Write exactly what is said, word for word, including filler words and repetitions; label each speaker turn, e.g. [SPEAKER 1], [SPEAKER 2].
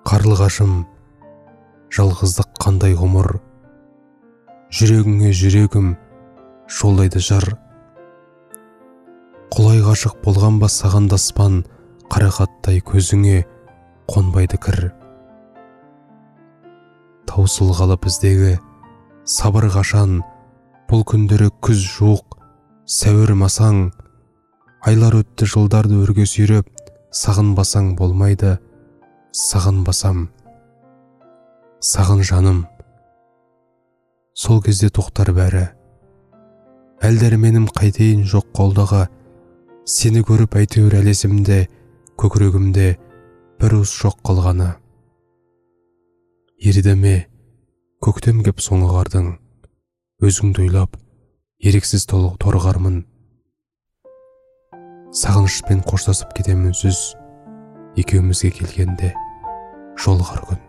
[SPEAKER 1] Қарлығашым, жалғыздық қандай ғұмыр, жүрегіңе жүрегім жолдайды жар. Құлай ғашық болған ба саған даспан, қарақаттай көзіңе қонбайды кір. Таусылғалы біздегі сабыр қашан, бұл күндері күз жуық, сәуір масаң. Айлар өтті жылдарды өрге сүйреп, сағынбасаң болмайды, сағынбасам. Сағын жаным, сол кезде тоқтар бәрі. Әлдерменім қайтейін жоқ қолдағы, сені көріп әйтеуір әлесімде, көкірегімде бір уыс жоқ қалғаны. Ерді ме, көктем кеп соңы қардың, өзіңді ойлап, ерексіз толық торғармын. Сағынышпен қоштасып кетемін үнсіз, екеумізге келгенде жолығар күн.